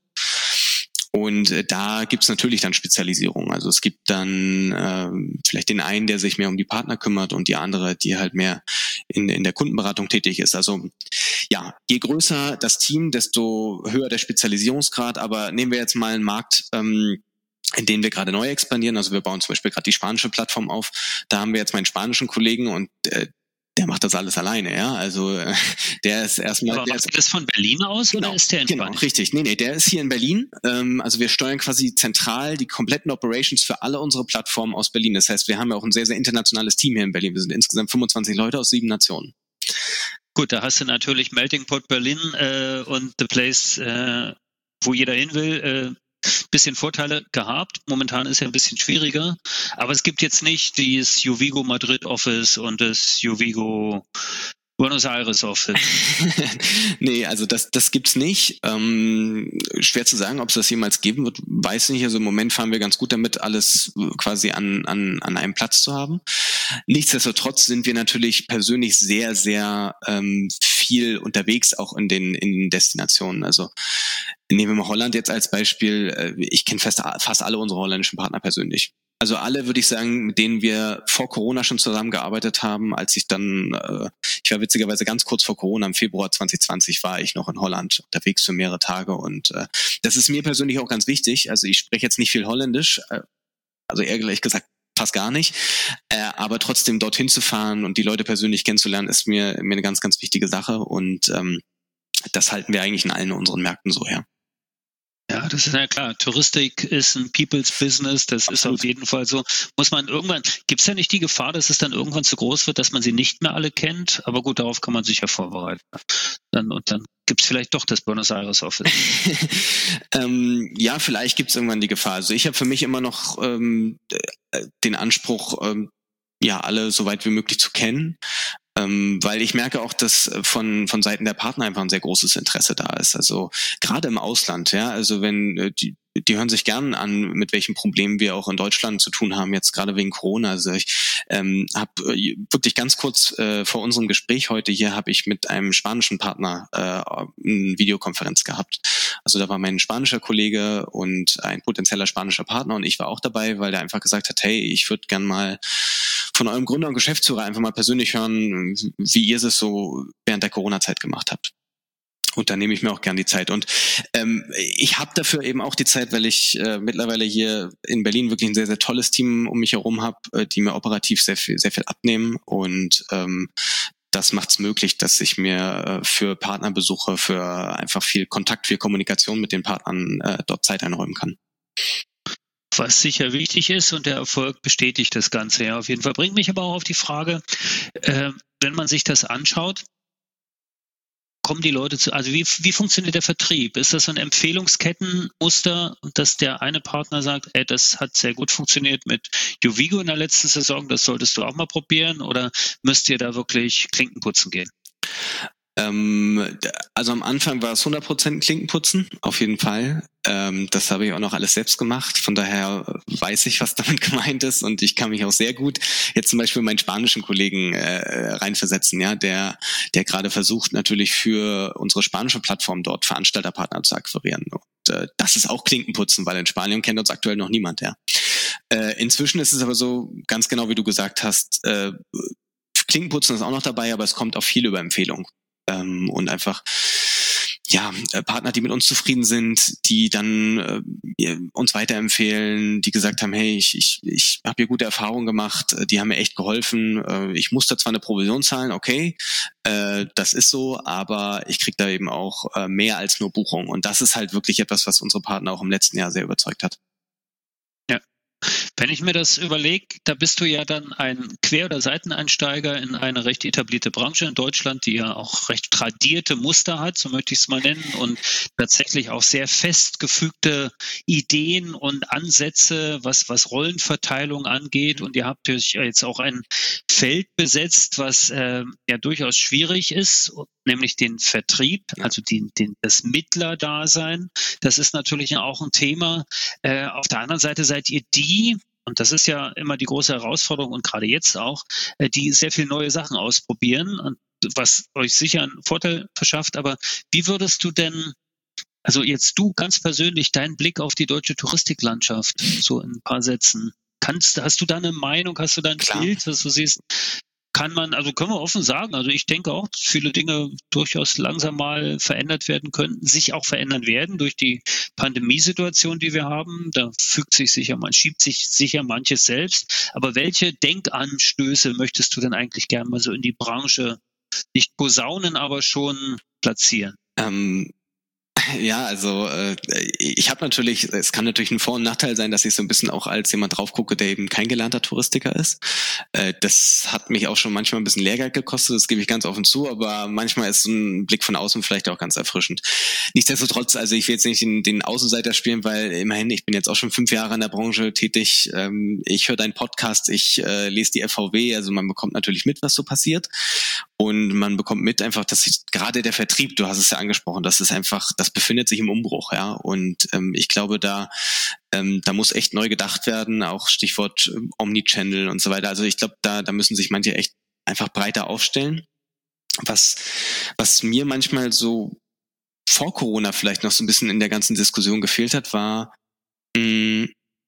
Und äh, da gibt's natürlich dann Spezialisierung. Also es gibt dann äh, vielleicht den einen, der sich mehr um die Partner kümmert und die andere, die halt mehr in, in der Kundenberatung tätig ist. Also ja, je größer das Team, desto höher der Spezialisierungsgrad. Aber nehmen wir jetzt mal einen Markt, ähm, in den wir gerade neu expandieren. Also wir bauen zum Beispiel gerade die spanische Plattform auf. Da haben wir jetzt meinen spanischen Kollegen und äh, der macht das alles alleine, ja. Also der ist erstmal. Aber der macht ist, ihr das von Berlin aus genau, oder ist der in Genau, Spanien? richtig. Nee, nee, der ist hier in Berlin. Ähm, also wir steuern quasi zentral die kompletten Operations für alle unsere Plattformen aus Berlin. Das heißt, wir haben ja auch ein sehr, sehr internationales Team hier in Berlin. Wir sind insgesamt fünfundzwanzig Leute aus sieben Nationen. Gut, da hast du natürlich Melting Pot Berlin äh, und The Place, äh, wo jeder hin will, äh, bisschen Vorteile gehabt. Momentan ist ja ein bisschen schwieriger. Aber es gibt jetzt nicht dieses Uvigo Madrid Office und das Uvigo Buenos Aires Office. Nee, also das, das gibt's nicht. Ähm, schwer zu sagen, ob es das jemals geben wird, weiß nicht. Also im Moment fahren wir ganz gut damit, alles quasi an, an, an einem Platz zu haben. Nichtsdestotrotz sind wir natürlich persönlich sehr, sehr ähm, viel unterwegs, auch in den, in den Destinationen. Also nehmen wir mal Holland jetzt als Beispiel. Ich kenne fast, fast alle unsere holländischen Partner persönlich. Also alle, würde ich sagen, mit denen wir vor Corona schon zusammengearbeitet haben, als ich dann, äh, ich war witzigerweise ganz kurz vor Corona, im Februar zwanzig zwanzig war ich noch in Holland unterwegs für mehrere Tage und äh, das ist mir persönlich auch ganz wichtig. Also ich spreche jetzt nicht viel Holländisch, äh, also ehrlich gesagt fast gar nicht, äh, aber trotzdem dorthin zu fahren und die Leute persönlich kennenzulernen, ist mir, mir eine ganz, ganz wichtige Sache und ähm, das halten wir eigentlich in allen unseren Märkten so her. Ja, das ist ja klar. Touristik ist ein People's Business. Das Absolut. Ist auf jeden Fall so. Muss man irgendwann, gibt es ja nicht die Gefahr, dass es dann irgendwann zu groß wird, dass man sie nicht mehr alle kennt? Aber gut, darauf kann man sich ja vorbereiten. Dann, und dann gibt es vielleicht doch das Buenos Aires Office. ähm, ja, vielleicht gibt es irgendwann die Gefahr. Also ich habe für mich immer noch ähm, den Anspruch, ähm, ja, alle so weit wie möglich zu kennen. Ähm, weil ich merke auch, dass von von Seiten der Partner einfach ein sehr großes Interesse da ist. Also gerade im Ausland, ja, also wenn äh, die die hören sich gern an, mit welchen Problemen wir auch in Deutschland zu tun haben, jetzt gerade wegen Corona. Also ich ähm, habe äh, wirklich ganz kurz äh, vor unserem Gespräch heute hier habe ich mit einem spanischen Partner äh, eine Videokonferenz gehabt. Also da war mein spanischer Kollege und ein potenzieller spanischer Partner und ich war auch dabei, weil der einfach gesagt hat, hey, ich würde gern mal von eurem Gründer und Geschäftsführer einfach mal persönlich hören, wie ihr es so während der Corona-Zeit gemacht habt. Und da nehme ich mir auch gern die Zeit. Und ähm, ich habe dafür eben auch die Zeit, weil ich äh, mittlerweile hier in Berlin wirklich ein sehr, sehr tolles Team um mich herum habe, äh, die mir operativ sehr viel, sehr viel abnehmen. Und ähm, das macht es möglich, dass ich mir äh, für Partnerbesuche, für einfach viel Kontakt, viel Kommunikation mit den Partnern äh, dort Zeit einräumen kann. Was sicher wichtig ist und der Erfolg bestätigt das Ganze ja auf jeden Fall. Bringt mich aber auch auf die Frage, äh, wenn man sich das anschaut, kommen die Leute zu, also wie, wie funktioniert der Vertrieb? Ist das so ein Empfehlungskettenmuster, dass der eine Partner sagt, ey, das hat sehr gut funktioniert mit Uvigo in der letzten Saison, das solltest du auch mal probieren, oder müsst ihr da wirklich Klinkenputzen gehen? Also am Anfang war es hundert Prozent Klinkenputzen, auf jeden Fall. Das habe ich auch noch alles selbst gemacht. Von daher weiß ich, was damit gemeint ist und ich kann mich auch sehr gut jetzt zum Beispiel meinen spanischen Kollegen äh, reinversetzen, ja, der der gerade versucht natürlich für unsere spanische Plattform dort Veranstalterpartner zu akquirieren. Und äh, das ist auch Klinkenputzen, weil in Spanien kennt uns aktuell noch niemand, ja. Äh, inzwischen ist es aber so, ganz genau wie du gesagt hast, äh, Klinkenputzen ist auch noch dabei, aber es kommt auch viel über Empfehlung. Und einfach ja Partner, die mit uns zufrieden sind, die dann äh, uns weiterempfehlen, die gesagt haben, hey, ich ich ich habe hier gute Erfahrungen gemacht, die haben mir echt geholfen. Äh, ich musste zwar eine Provision zahlen, okay, äh, das ist so, aber ich kriege da eben auch äh, mehr als nur Buchung. Und das ist halt wirklich etwas, was unsere Partner auch im letzten Jahr sehr überzeugt hat. Ja. Wenn ich mir das überlege, da bist du ja dann ein Quer- oder Seiteneinsteiger in eine recht etablierte Branche in Deutschland, die ja auch recht tradierte Muster hat, so möchte ich es mal nennen, und tatsächlich auch sehr festgefügte Ideen und Ansätze, was, was Rollenverteilung angeht. Und ihr habt ja jetzt auch ein Feld besetzt, was äh, ja durchaus schwierig ist, nämlich den Vertrieb, also den, den, das Mittlerdasein. Das ist natürlich auch ein Thema. Äh, auf der anderen Seite seid ihr die, und das ist ja immer die große Herausforderung und gerade jetzt auch, äh, die sehr viel neue Sachen ausprobieren, und was euch sicher einen Vorteil verschafft. Aber wie würdest du denn, also jetzt du ganz persönlich, deinen Blick auf die deutsche Touristiklandschaft, so in ein paar Sätzen, kannst, hast du da eine Meinung, hast du da ein Klar. Bild, was du siehst? kann man, also können wir offen sagen, also ich denke auch, dass viele Dinge durchaus langsam mal verändert werden könnten, sich auch verändern werden durch die Pandemiesituation, die wir haben. Da fügt sich sicher, man schiebt sich sicher manches selbst. Aber welche Denkanstöße möchtest du denn eigentlich gerne mal so in die Branche, nicht posaunen, aber schon platzieren? Ähm Ja, also äh, ich habe natürlich, es kann natürlich ein Vor- und Nachteil sein, dass ich so ein bisschen auch als jemand drauf gucke, der eben kein gelernter Touristiker ist. Äh, das hat mich auch schon manchmal ein bisschen Lehrgeld gekostet, das gebe ich ganz offen zu, aber manchmal ist so ein Blick von außen vielleicht auch ganz erfrischend. Nichtsdestotrotz, also ich will jetzt nicht den, den Außenseiter spielen, weil immerhin, ich bin jetzt auch schon fünf Jahre in der Branche tätig, ähm, ich höre deinen Podcast, ich äh, lese die F V W, also man bekommt natürlich mit, was so passiert. Und man bekommt mit einfach, dass sich, gerade der Vertrieb, du hast es ja angesprochen, das ist einfach, das befindet sich im Umbruch, ja. Und ähm, ich glaube, da ähm, da muss echt neu gedacht werden, auch Stichwort ähm, Omnichannel und so weiter. Also ich glaube, da da müssen sich manche echt einfach breiter aufstellen. Was was mir manchmal so vor Corona vielleicht noch so ein bisschen in der ganzen Diskussion gefehlt hat, war mh,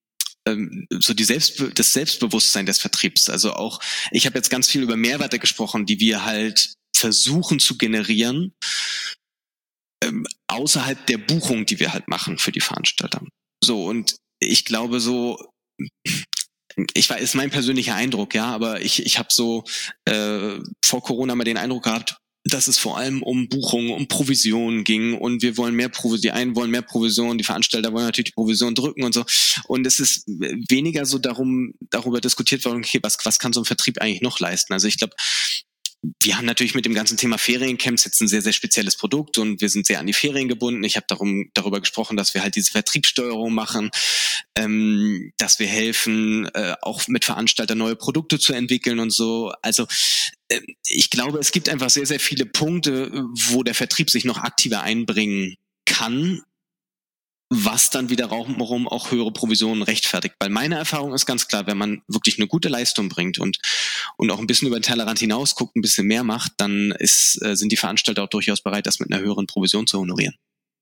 so die Selbst, das Selbstbewusstsein des Vertriebs. Also auch, ich habe jetzt ganz viel über Mehrwerte gesprochen, die wir halt versuchen zu generieren, ähm, außerhalb der Buchung, die wir halt machen für die Veranstalter. So, und ich glaube so, ich weiß, ist mein persönlicher Eindruck, ja, aber ich, ich habe so äh, vor Corona mal den Eindruck gehabt, dass es vor allem um Buchungen, um Provisionen ging und wir wollen mehr Provision, die einen wollen mehr Provision, die Veranstalter wollen natürlich die Provision drücken und so. Und es ist weniger so darum, darüber diskutiert worden, okay, was, was kann so ein Vertrieb eigentlich noch leisten? Also ich glaube, wir haben natürlich mit dem ganzen Thema Feriencamps jetzt ein sehr, sehr spezielles Produkt und wir sind sehr an die Ferien gebunden. Ich habe darum, darüber gesprochen, dass wir halt diese Vertriebssteuerung machen, ähm, dass wir helfen, äh, auch mit Veranstaltern neue Produkte zu entwickeln und so. Also äh, ich glaube, es gibt einfach sehr, sehr viele Punkte, wo der Vertrieb sich noch aktiver einbringen kann, was dann wiederum auch höhere Provisionen rechtfertigt. Weil meine Erfahrung ist ganz klar, wenn man wirklich eine gute Leistung bringt und und auch ein bisschen über den Tellerrand hinaus guckt, ein bisschen mehr macht, dann ist, äh, sind die Veranstalter auch durchaus bereit, das mit einer höheren Provision zu honorieren.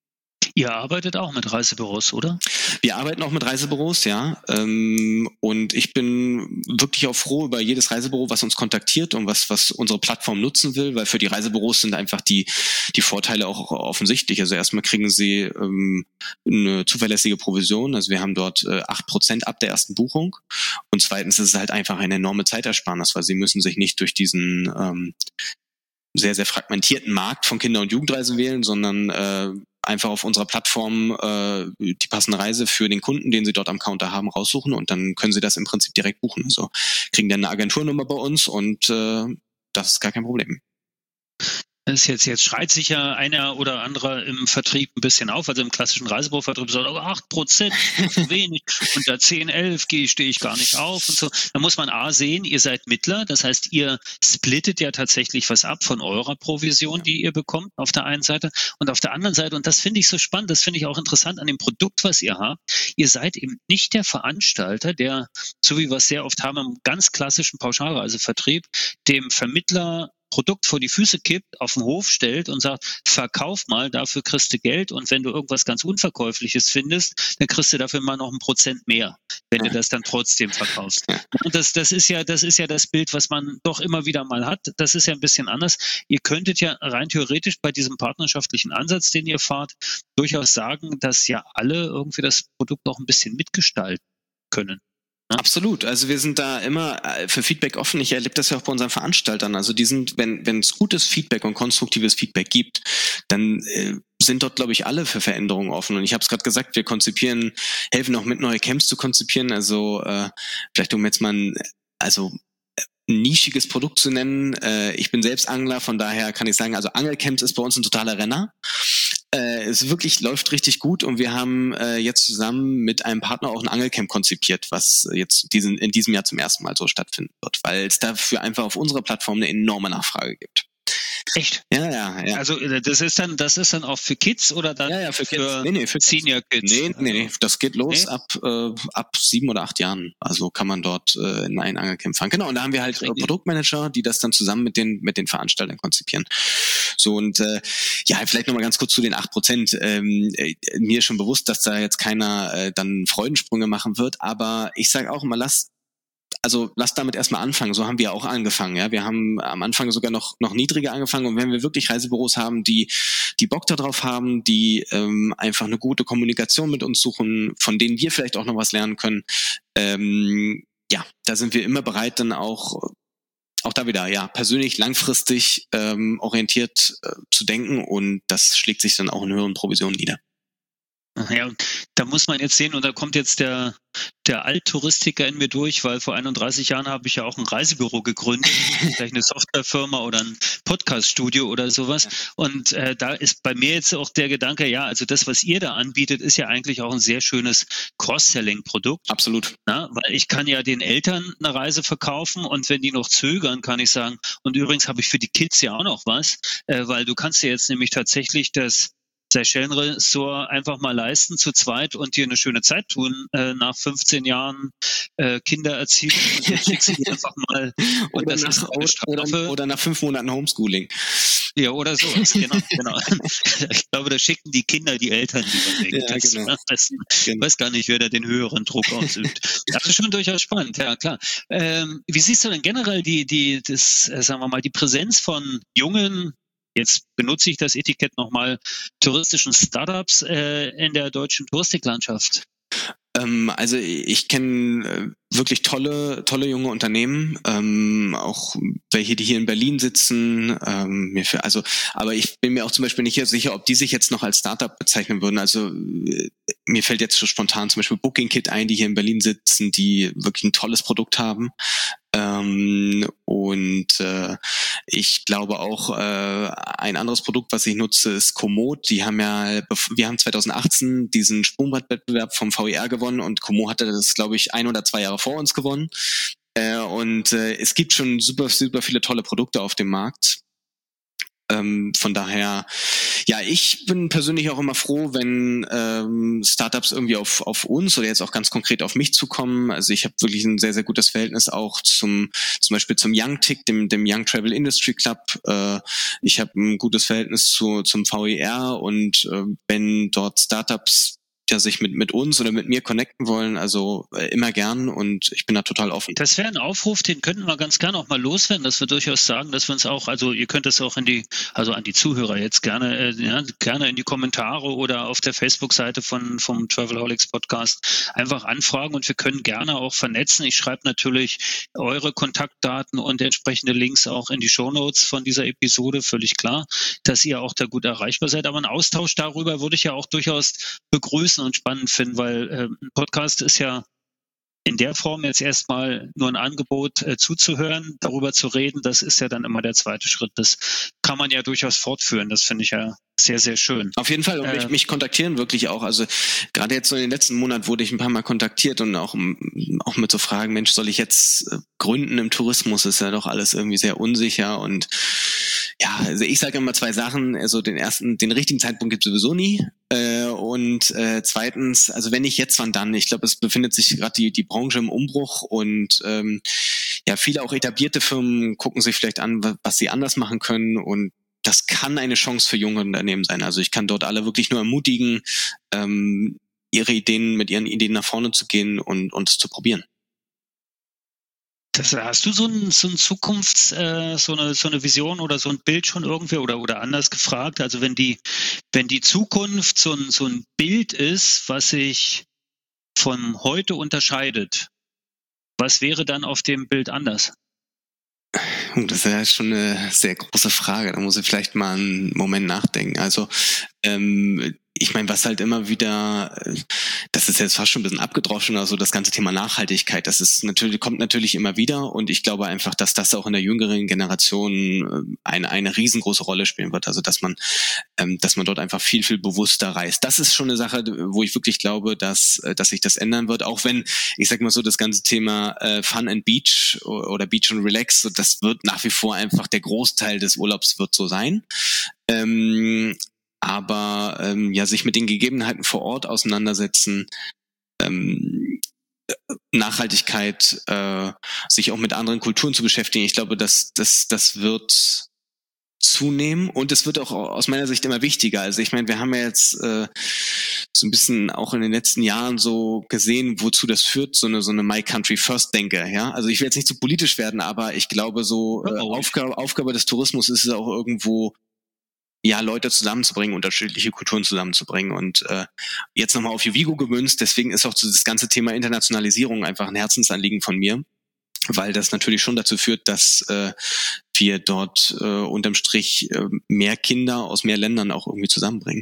Ihr arbeitet auch mit Reisebüros, oder? Wir arbeiten auch mit Reisebüros, ja. Ähm, und ich bin wirklich auch froh über jedes Reisebüro, was uns kontaktiert und was was unsere Plattform nutzen will, weil für die Reisebüros sind einfach die die Vorteile auch offensichtlich. Also erstmal kriegen sie ähm, eine zuverlässige Provision. Also wir haben dort äh, acht Prozent ab der ersten Buchung. Und zweitens ist es halt einfach eine enorme Zeitersparnis, weil sie müssen sich nicht durch diesen ähm, sehr, sehr fragmentierten Markt von Kinder- und Jugendreisen wählen, sondern äh, einfach auf unserer Plattform äh, die passende Reise für den Kunden, den sie dort am Counter haben, raussuchen und dann können sie das im Prinzip direkt buchen. Also kriegen dann eine Agenturnummer bei uns und äh, das ist gar kein Problem. Das ist jetzt, jetzt schreit sich ja einer oder andere im Vertrieb ein bisschen auf, also im klassischen Reisebürovertrieb sagt, oh, acht Prozent, zu wenig, unter zehn, elf stehe ich gar nicht auf und so. Da muss man A sehen, ihr seid Mittler, das heißt, ihr splittet ja tatsächlich was ab von eurer Provision, die ihr bekommt auf der einen Seite und auf der anderen Seite, und das finde ich so spannend, das finde ich auch interessant an dem Produkt, was ihr habt, ihr seid eben nicht der Veranstalter, der, so wie wir es sehr oft haben im ganz klassischen Pauschalreisevertrieb, dem Vermittler Produkt vor die Füße kippt, auf den Hof stellt und sagt, verkauf mal, dafür kriegst du Geld und wenn du irgendwas ganz Unverkäufliches findest, dann kriegst du dafür mal noch ein Prozent mehr, wenn ja. du das dann trotzdem verkaufst. Ja. Und das, das ist ja, das ist ja das Bild, was man doch immer wieder mal hat. Das ist ja ein bisschen anders. Ihr könntet ja rein theoretisch bei diesem partnerschaftlichen Ansatz, den ihr fahrt, durchaus sagen, dass ja alle irgendwie das Produkt auch ein bisschen mitgestalten können. Absolut. Also wir sind da immer für Feedback offen. Ich erlebe das ja auch bei unseren Veranstaltern. Also die sind, wenn wenn es gutes Feedback und konstruktives Feedback gibt, dann äh, sind dort, glaube ich, alle für Veränderungen offen. Und ich habe es gerade gesagt, wir konzipieren, helfen auch mit, neue Camps zu konzipieren. Also äh, vielleicht um jetzt mal ein, also ein nischiges Produkt zu nennen. Äh, ich bin selbst Angler, von daher kann ich sagen, also Angelcamps ist bei uns ein totaler Renner. Äh, es wirklich läuft richtig gut und wir haben äh, jetzt zusammen mit einem Partner auch ein Angelcamp konzipiert, was jetzt diesen, in diesem Jahr zum ersten Mal so stattfinden wird, weil es dafür einfach auf unserer Plattform eine enorme Nachfrage gibt. Echt? Ja, ja, ja. Also das ist dann, das ist dann auch für Kids oder dann ja, ja, für, für, nee, nee, für Senior Kids? Nee, nee, nee, das geht los nee? ab äh, ab sieben oder acht Jahren. Also kann man dort äh, in ein Angelcamp fahren. Genau, und da haben wir halt äh, Produktmanager, die das dann zusammen mit den mit den Veranstaltern konzipieren. So und äh, ja, vielleicht nochmal ganz kurz zu den acht Prozent. Ähm, äh, mir ist schon bewusst, dass da jetzt keiner äh, dann Freudensprünge machen wird, aber ich sage auch immer, lasst also lass damit erstmal anfangen. So haben wir auch angefangen. Ja, wir haben am Anfang sogar noch noch niedriger angefangen. Und wenn wir wirklich Reisebüros haben, die die Bock darauf haben, die ähm, einfach eine gute Kommunikation mit uns suchen, von denen wir vielleicht auch noch was lernen können, ähm, ja, da sind wir immer bereit, dann auch auch da wieder ja persönlich langfristig ähm, orientiert äh, zu denken. Und das schlägt sich dann auch in höheren Provisionen nieder. Ja, da muss man jetzt sehen, und da kommt jetzt der, der Alttouristiker in mir durch, weil vor einunddreißig Jahren habe ich ja auch ein Reisebüro gegründet, vielleicht eine Softwarefirma oder ein Podcaststudio oder sowas. Ja. Und äh, da ist bei mir jetzt auch der Gedanke, ja, also das, was ihr da anbietet, ist ja eigentlich auch ein sehr schönes Cross-Selling-Produkt. Absolut. Na, weil ich kann ja den Eltern eine Reise verkaufen, und wenn die noch zögern, kann ich sagen, und übrigens habe ich für die Kids ja auch noch was, äh, weil du kannst dir jetzt nämlich tatsächlich das Seychellen-Ressort einfach mal leisten zu zweit und dir eine schöne Zeit tun äh, nach fünfzehn Jahren äh, Kindererziehung. Und jetzt schickst du die einfach mal. Und oder, das nach, ist eine oder, oder nach fünf Monaten Homeschooling. Ja, oder sowas, genau, genau. Ich glaube, da schicken die Kinder die Eltern lieber weg. Ja, das, genau. das, ich genau. weiß gar nicht, wer da den höheren Druck ausübt. Das ist schon durchaus spannend, ja klar. Ähm, wie siehst du denn generell die, die, das, äh, sagen wir mal, die Präsenz von jungen, jetzt benutze ich das Etikett nochmal, touristischen Startups äh, in der deutschen Touristiklandschaft? Ähm, also ich kenne äh, wirklich tolle, tolle junge Unternehmen, ähm, auch welche, die hier in Berlin sitzen. Ähm, mir für, also, aber ich bin mir auch zum Beispiel nicht sicher, ob die sich jetzt noch als Startup bezeichnen würden. Also äh, mir fällt jetzt so spontan zum Beispiel BookingKit ein, die hier in Berlin sitzen, die wirklich ein tolles Produkt haben. Ähm, und äh, ich glaube auch, äh, ein anderes Produkt, was ich nutze, ist Komoot. Die haben ja, wir haben zwanzig achtzehn diesen Sprungbrett-Wettbewerb vom V E R gewonnen, und Komoot hatte das, glaube ich, ein oder zwei Jahre vor uns gewonnen. Äh, und äh, es gibt schon super, super viele tolle Produkte auf dem Markt. Ähm, von daher, ja, ich bin persönlich auch immer froh, wenn ähm, Startups irgendwie auf auf uns oder jetzt auch ganz konkret auf mich zukommen. Also ich habe wirklich ein sehr, sehr gutes Verhältnis auch zum zum Beispiel zum Young Tick, dem dem Young Travel Industry Club. Äh, ich habe ein gutes Verhältnis zu zum V E R, und äh, wenn dort Startups ja sich mit mit uns oder mit mir connecten wollen, also äh, immer gern, und ich bin da total offen. Das wäre ein Aufruf, den könnten wir ganz gerne auch mal loswerden, dass wir durchaus sagen, dass wir uns auch, also ihr könnt es auch in die, also an die Zuhörer jetzt gerne, äh, ja, gerne in die Kommentare oder auf der Facebook-Seite von vom Travelholics Podcast einfach anfragen, und wir können gerne auch vernetzen. Ich schreibe natürlich eure Kontaktdaten und entsprechende Links auch in die Shownotes von dieser Episode, völlig klar, dass ihr auch da gut erreichbar seid. Aber ein Austausch darüber würde ich ja auch durchaus begrüßen und spannend finden, weil äh, ein Podcast ist ja in der Form jetzt erstmal nur ein Angebot äh, zuzuhören, darüber zu reden, das ist ja dann immer der zweite Schritt. Das kann man ja durchaus fortführen, das finde ich ja sehr, sehr schön. Auf jeden Fall, und mich, äh, mich kontaktieren wirklich auch, also gerade jetzt so in den letzten Monaten wurde ich ein paar Mal kontaktiert, und auch, auch mit so Fragen, Mensch, soll ich jetzt gründen im Tourismus, ist ja doch alles irgendwie sehr unsicher, und ja, also ich sage immer zwei Sachen, also den ersten, den richtigen Zeitpunkt gibt es sowieso nie, äh, und äh, zweitens, also wenn nicht jetzt, wann dann? Ich glaube, es befindet sich gerade die die Branche im Umbruch, und ähm, ja, viele auch etablierte Firmen gucken sich vielleicht an, was sie anders machen können, und das kann eine Chance für junge Unternehmen sein. Also ich kann dort alle wirklich nur ermutigen, ähm, ihre Ideen, mit ihren Ideen nach vorne zu gehen und und es zu probieren. Das, hast du so ein, so ein Zukunfts, äh, so eine so eine Vision oder so ein Bild schon irgendwie, oder oder anders gefragt? Also wenn die wenn die Zukunft so ein so ein Bild ist, was sich von heute unterscheidet, was wäre dann auf dem Bild anders? Das ist ja schon eine sehr große Frage. Da muss ich vielleicht mal einen Moment nachdenken. Also ähm, ich meine, was halt immer wieder, das ist jetzt fast schon ein bisschen abgedroschen, also das ganze Thema Nachhaltigkeit, das ist natürlich, kommt natürlich immer wieder, und ich glaube einfach, dass das auch in der jüngeren Generation eine, eine riesengroße Rolle spielen wird, also dass man, dass man dort einfach viel, viel bewusster reist. Das ist schon eine Sache, wo ich wirklich glaube, dass, dass sich das ändern wird, auch wenn, ich sag mal so, das ganze Thema Fun and Beach oder Beach and Relax, das wird nach wie vor einfach, der Großteil des Urlaubs wird so sein. Ähm, aber ähm, ja, sich mit den Gegebenheiten vor Ort auseinandersetzen, ähm, Nachhaltigkeit, äh, sich auch mit anderen Kulturen zu beschäftigen. Ich glaube, dass das das wird zunehmen, und es wird auch aus meiner Sicht immer wichtiger. Also ich meine, wir haben ja jetzt äh, so ein bisschen auch in den letzten Jahren so gesehen, wozu das führt, so eine so eine My Country First Denke, ja. Also ich will jetzt nicht zu politisch werden, aber ich glaube so äh, Aufgabe Aufgabe des Tourismus ist es auch irgendwo, ja, Leute zusammenzubringen, unterschiedliche Kulturen zusammenzubringen und äh, jetzt nochmal auf Uvigo gemünzt. Deswegen ist auch so das ganze Thema Internationalisierung einfach ein Herzensanliegen von mir, weil das natürlich schon dazu führt, dass äh, wir dort äh, unterm Strich äh, mehr Kinder aus mehr Ländern auch irgendwie zusammenbringen.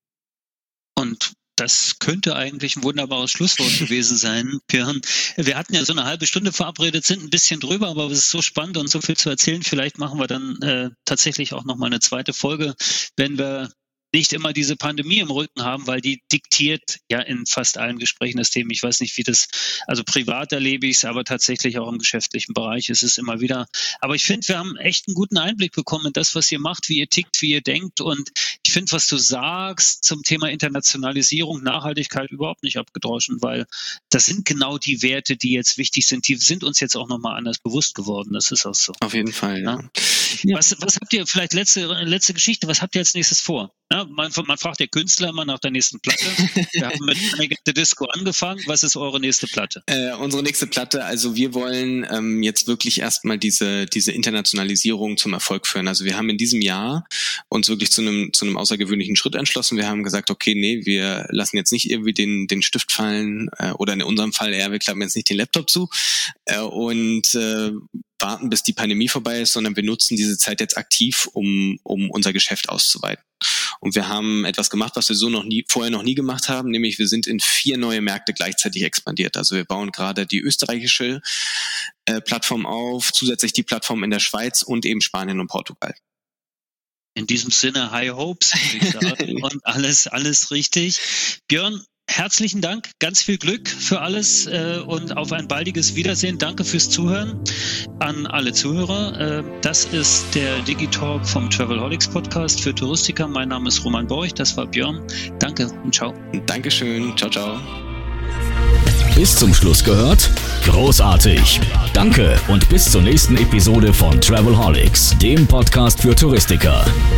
Und das könnte eigentlich ein wunderbares Schlusswort gewesen sein, Björn. Wir hatten ja so eine halbe Stunde verabredet, sind ein bisschen drüber, aber es ist so spannend und so viel zu erzählen. Vielleicht machen wir dann äh, tatsächlich auch nochmal eine zweite Folge, wenn wir nicht immer diese Pandemie im Rücken haben, weil die diktiert ja in fast allen Gesprächen das Thema. Ich weiß nicht, wie das, also privat erlebe ich es, aber tatsächlich auch im geschäftlichen Bereich ist es immer wieder. Aber ich finde, wir haben echt einen guten Einblick bekommen in das, was ihr macht, wie ihr tickt, wie ihr denkt. Und ich finde, was du sagst zum Thema Internationalisierung, Nachhaltigkeit überhaupt nicht abgedroschen, weil das sind genau die Werte, die jetzt wichtig sind. Die sind uns jetzt auch nochmal anders bewusst geworden. Das ist auch so. Auf jeden Fall, ja. ja. Was, was habt ihr, vielleicht letzte, letzte Geschichte, was habt ihr als nächstes vor? Ja, man, man fragt der Künstler immer nach der nächsten Platte. Wir haben mit Panic at the Disco angefangen. Was ist eure nächste Platte? Äh, unsere nächste Platte, also wir wollen ähm, jetzt wirklich erstmal diese diese Internationalisierung zum Erfolg führen. Also wir haben in diesem Jahr uns wirklich zu einem zu einem außergewöhnlichen Schritt entschlossen. Wir haben gesagt, okay, nee, wir lassen jetzt nicht irgendwie den den Stift fallen äh, oder in unserem Fall eher, wir klappen jetzt nicht den Laptop zu äh, und äh, warten, bis die Pandemie vorbei ist, sondern wir nutzen diese Zeit jetzt aktiv, um um unser Geschäft auszuweiten. Und wir haben etwas gemacht, was wir so noch nie vorher noch nie gemacht haben, nämlich wir sind in vier neue Märkte gleichzeitig expandiert. Also wir bauen gerade die österreichische äh, Plattform auf, zusätzlich die Plattform in der Schweiz und eben Spanien und Portugal. In diesem Sinne, High Hopes, würde ich sagen. Und alles, alles richtig. Björn, herzlichen Dank, ganz viel Glück für alles äh, und auf ein baldiges Wiedersehen. Danke fürs Zuhören an alle Zuhörer. Äh, das ist der Digitalk vom Travelholics Podcast für Touristiker. Mein Name ist Roman Borch, das war Björn. Danke und ciao. Dankeschön, ciao, ciao. Bis zum Schluss gehört? Großartig. Danke und bis zur nächsten Episode von Travelholics, dem Podcast für Touristiker.